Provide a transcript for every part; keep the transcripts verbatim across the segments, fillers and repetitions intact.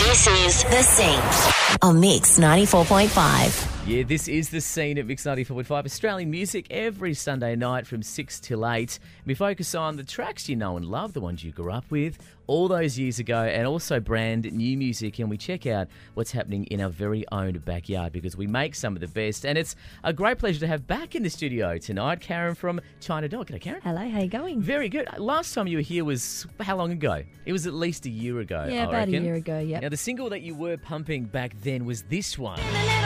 This is The Scene on Mix ninety-four point five. Yeah, this is The Scene at Mix ninety-four point five. Australian music every Sunday night from six till eight. We focus on the tracks you know and love, the ones you grew up with all those years ago, and also brand new music. And we check out what's happening in our very own backyard because we make some of the best. And it's a great pleasure to have back in the studio tonight Karen from China Doll. G'day, Karen. Hello, how you going? Very good. Last time you were here was how long ago? It was at least a year ago, Yeah, I about reckon. a year ago, yeah. Now, the single that you were pumping back then was this one.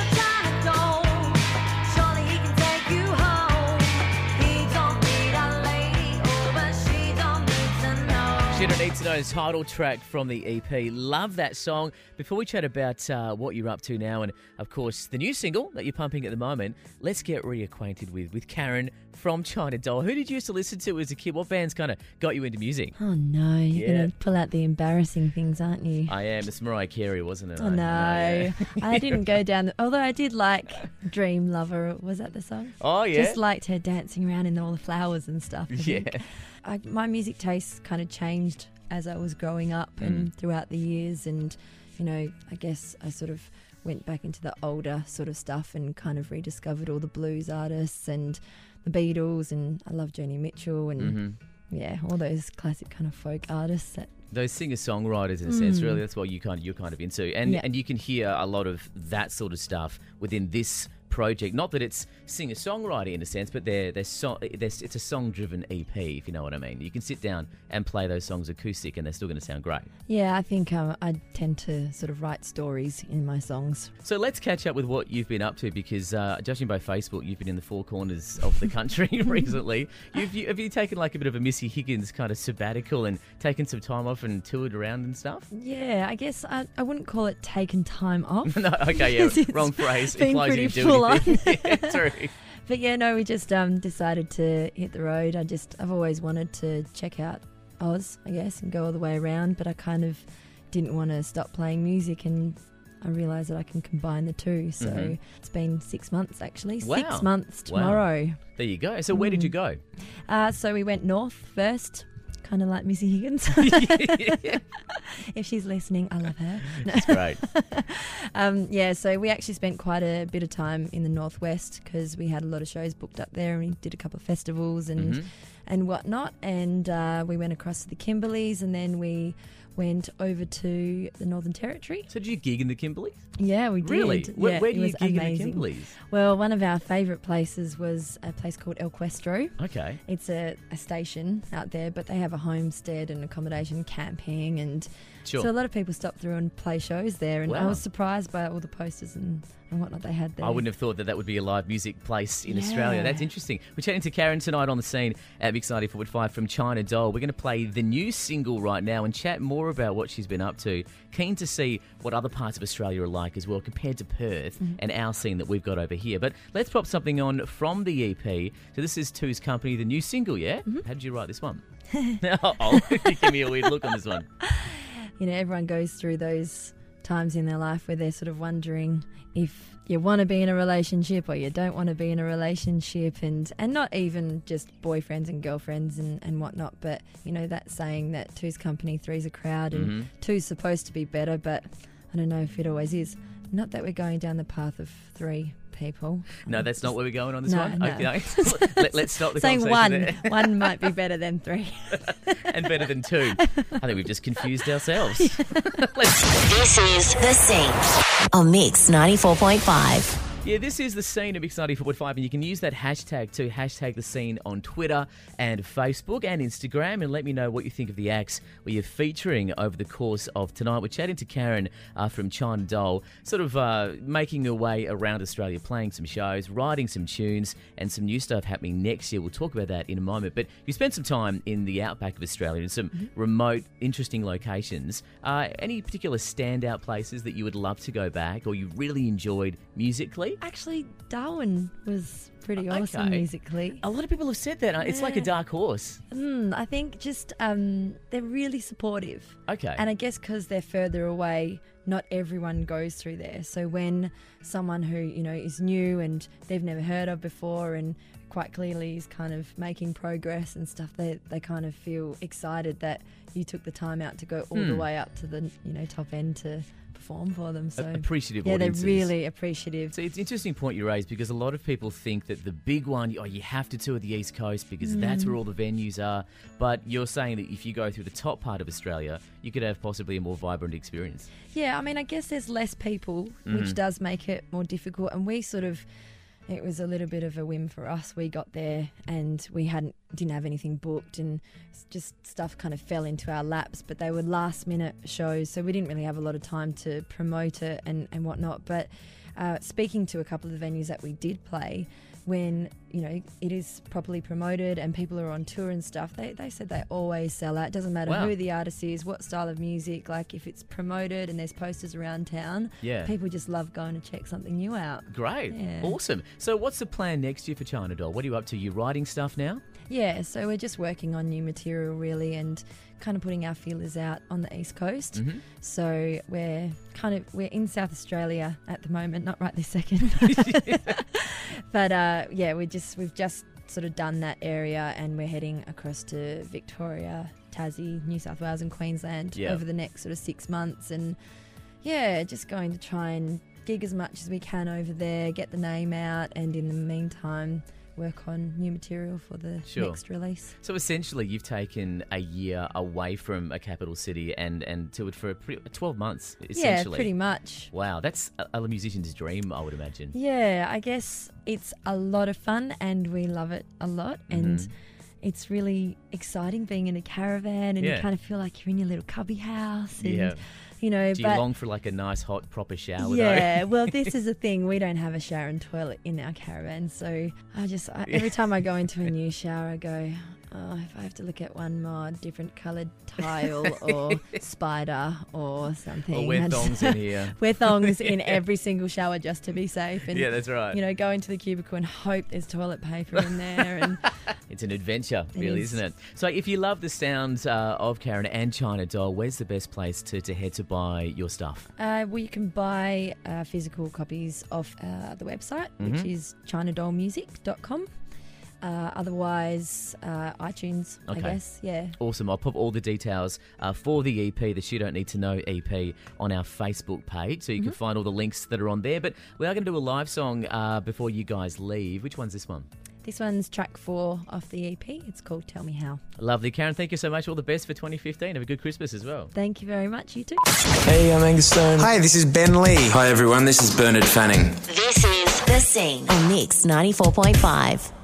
She Don't Need to Know is title track from the E P. Love that song. Before we chat about uh, what you're up to now and, of course, the new single that you're pumping at the moment, let's get reacquainted with, with Karen from China Doll. Who did you used to listen to as a kid? What bands kind of got you into music? Oh, no. You're Yeah. going to pull out the embarrassing things, aren't you? I am. It's Mariah Carey, wasn't it? Oh, I- no. yeah. I didn't go down... The, although I did like Dream Lover. Was that the song? Oh, yeah. Just liked her dancing around in all the flowers and stuff. I Yeah. think. I, my music tastes kind of changed as I was growing up and throughout the years, and you know, I guess I sort of went back into the older sort of stuff and kind of rediscovered all the blues artists and the Beatles, and I love Joni Mitchell and Mm-hmm. yeah, all those classic kind of folk artists that Those singer-songwriters, in a sense, really, that's what you kind of, you're kind of into. And Yeah. and you can hear a lot of that sort of stuff within this project. Not that it's singer-songwriting in a sense, but they're, they're so, they're, it's a song-driven E P, if you know what I mean. You can sit down and play those songs acoustic and they're still going to sound great. yeah, I think um, I tend to sort of write stories in my songs. So let's catch up with what you've been up to because, uh, judging by Facebook, you've been in the four corners of the country recently. You've, you, have you taken like a bit of a Missy Higgins kind of sabbatical and taken some time off and toured around and stuff? Yeah, I guess I, I wouldn't call it taken time off. No, okay, yeah, It's wrong phrase. been Implies pretty you do full anything. yeah, true. But yeah, no, we just um, decided to hit the road. I just, I've always wanted to check out Oz, I guess, and go all the way around, but I kind of didn't want to stop playing music, and I realised that I can combine the two. So Mhm. it's been six months actually, Wow. six months Wow. tomorrow. There you go. So where did you Mm. go? Uh, so we went north first, kind of like Missy Higgins. If she's listening, I love her. No. That's great. Um, yeah, so we actually spent quite a bit of time in the northwest because we had a lot of shows booked up there, and we did a couple of festivals and Mhm. and whatnot. And uh, we went across to the Kimberleys, and then we went over to the Northern Territory. So did you gig in the Kimberleys? Yeah, we did. Really? Where, Yeah, where it do you was gig amazing. in the Kimberleys? Well, one of our favourite places was a place called El Questro. Okay. It's a, a station out there, but they have a homestead and accommodation, camping, and Sure. so a lot of people stop through and play shows there. And I Wow. was surprised by all the posters and, and whatnot they had there. I wouldn't have thought that that would be a live music place in Australia. Yeah. That's interesting. We're chatting to Karen tonight on The Scene at Mix ninety-four point five from China Doll. We're going to play the new single right now and chat more about what she's been up to. Keen to see what other parts of Australia are like as well compared to Perth Mm-hmm. and our scene that we've got over here. But let's pop something on from the E P. So this is Two's Company, the new single, yeah? Mm-hmm. How did you write this one? oh, you give me a weird look on this one. You know, everyone goes through those times in their life where they're sort of wondering if you want to be in a relationship or you don't want to be in a relationship, and, and not even just boyfriends and girlfriends and, and whatnot, but, you know, that saying that two's company, three's a crowd, and Mhm. two's supposed to be better, but I don't know if it always is. Not that we're going down the path of three people. No, Um, that's not where we're going on this No, one. no. Okay, Let, let's stop the saying conversation one, there. one might be better than three. and better than two. I think we've just confused ourselves. Let's This is The Scene on Mix ninety-four point five. Yeah, this is The Scene at Mix ninety-four point five, and you can use that hashtag to hashtag The Scene on Twitter and Facebook and Instagram, and let me know what you think of the acts where you're featuring over the course of tonight. We're chatting to Karen uh, from China Doll, sort of uh, making her way around Australia, playing some shows, writing some tunes, and some new stuff happening next year. We'll talk about that in a moment, but you spent some time in the outback of Australia in some Mm-hmm. remote, interesting locations. Uh, any particular standout places that you would love to go back or you really enjoyed musically? Actually, Darwin was pretty awesome Okay. musically. A lot of people have said that. It's like a Yeah. dark horse. Mm, I think just um, they're really supportive. Okay. And I guess because they're further away, not everyone goes through there. So when someone who, you know, is new and they've never heard of before and quite clearly is kind of making progress and stuff, they they kind of feel excited that you took the time out to go all Hmm. the way up to the, you know, top end to perform for them. So Appreciative yeah, audiences. they're really appreciative. So it's an interesting point you raise, because a lot of people think that the big one, oh, you have to tour the East Coast because that's where all the venues are. But you're saying that if you go through the top part of Australia, you could have possibly a more vibrant experience. Yeah, I mean, I guess there's less people, which does make it more difficult. And we sort of, it was a little bit of a whim for us. We got there and we hadn't, didn't have anything booked, and just stuff kind of fell into our laps. But they were last minute shows, so we didn't really have a lot of time to promote it and, and whatnot. But uh, speaking to a couple of the venues that we did play, when, you know, it is properly promoted and people are on tour and stuff, they, they said they always sell out. It doesn't matter Wow. who the artist is, what style of music, like if it's promoted and there's posters around town, Yeah. people just love going to check something new out. Great. Yeah. Awesome. So what's the plan next year for China Doll? What are you up to? You writing stuff now? Yeah, so we're just working on new material really and kind of putting our feelers out on the East Coast. Mm-hmm. So we're kind of, we're in South Australia at the moment, not right this second. But uh, yeah, we just, we've just sort of done that area and we're heading across to Victoria, Tassie, New South Wales and Queensland Yeah. over the next sort of six months. And yeah, just going to try and gig as much as we can over there, get the name out, and in the meantime work on new material for the Sure. next release. So essentially, you've taken a year away from a capital city and, and toured for a pretty, twelve months, Yeah, essentially. pretty much. Wow, that's a, a musician's dream, I would imagine. Yeah, I guess it's a lot of fun and we love it a lot. And Mm-hmm. it's really exciting being in a caravan and Yeah. you kind of feel like you're in your little cubby house. And, Yeah. you know, Do you but long for like a nice, hot, proper shower, yeah, though? well, this is the thing. We don't have a shower and toilet in our caravan. So I just, I, every time I go into a new shower, I go, oh, if I have to look at one more different coloured tile or spider or something. Or wear I just- thongs in here. Wear thongs in every single shower just to be safe. And, Yeah, that's right. you know, go into the cubicle and hope there's toilet paper in there. And It's an adventure, It really, is. isn't it? So if you love the sounds uh, of Karen and China Doll, where's the best place to, to head to buy your stuff? uh, well, you can buy uh, physical copies off uh, the website, which Mhm. is china doll music dot com. Uh, otherwise, uh, iTunes, Okay. I guess. Yeah. Awesome. I'll put all the details uh, for the E P, the She Don't Need to Know E P, on our Facebook page, so you Mm-hmm. can find all the links that are on there. But we are going to do a live song uh, before you guys leave. Which one's this one? This one's track four off the E P. It's called Tell Me How. Lovely. Karen, thank you so much. All the best for twenty fifteen. Have a good Christmas as well. Thank you very much. You too. Hey, I'm Angus Stone. Hi, this is Ben Lee. Hi, everyone. This is Bernard Fanning. This is The Scene on Mix ninety-four point five.